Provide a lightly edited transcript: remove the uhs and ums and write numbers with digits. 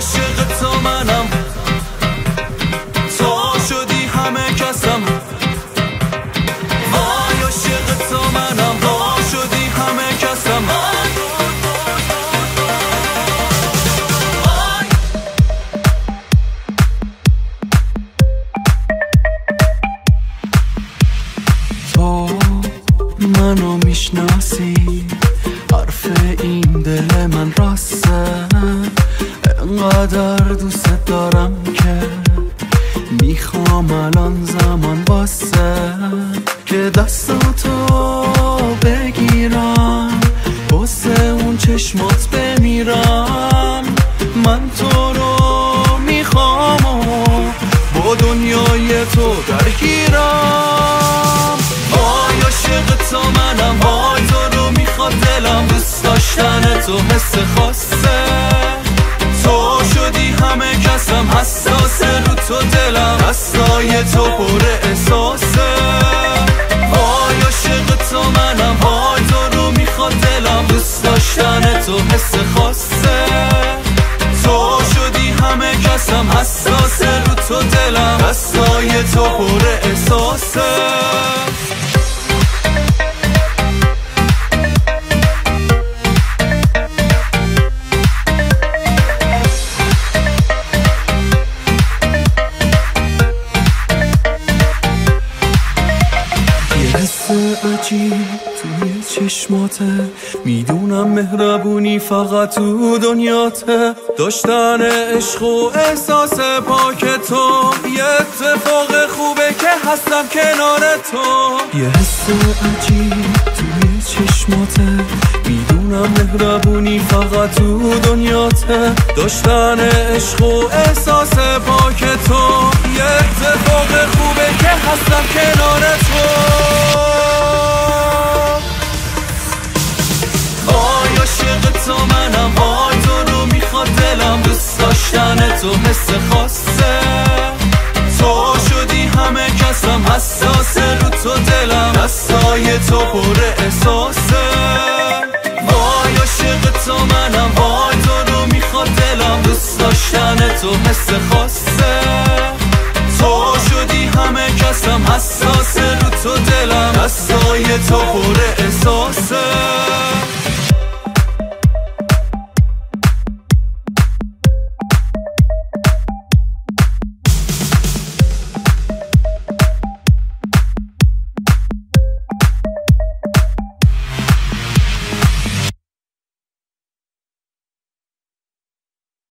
عاشق تو منم، تو شدی همه کسم. وای عاشق تو منم، تو شدی همه کسم. تو منو میشناسی، حرف این دل من راسته، انقدر دوست دارم که میخوام الان زمان واسه که دستاتو بگیرم، واسه اون چشمات بمیرم. من تو رو میخوام و با دنیای تو درگیرم. وای عاشق تو منم، وای تو رو میخواد دلم، دوست داشتن تو حس خاصه، تو شدی همه کسم. حساسه رو تو دلم، دستای تو پر احساسه. وای عاشق تو منم، وای تو رو میخواد دلم، دوست داشتن تو حس خاصه، تو شدی همه کسم. حساسه رو تو دلم، دستای تو پر احساسه. حس عجیب توی چشماته، میدونم مهربونی فقط تو دنیاته. داشتن عشق و احساس پاک تو، یه اتفاق خوبه که هستم کنار تو. یه حس عجیب توی چشماته، میدونم مهربونی فقط تو دنیاته. داشتن عشق و احساس پاک تو، یه اتفاق خوبه که هستم کنار تو. وای عاشق تو منم، وای تو رو میخواد دلم، دوست داشتن تو حس خاصه، تو شدی همه کسم. حساسه رو تو دلم، دستای تو پر احساسه. وای عاشق تو منم، وای تو رو میخواد دلم، دوست داشتن تو حس خاصه، تو شدی همه کسم. حساسه رو تو دلم، دستای تو پر احساسه.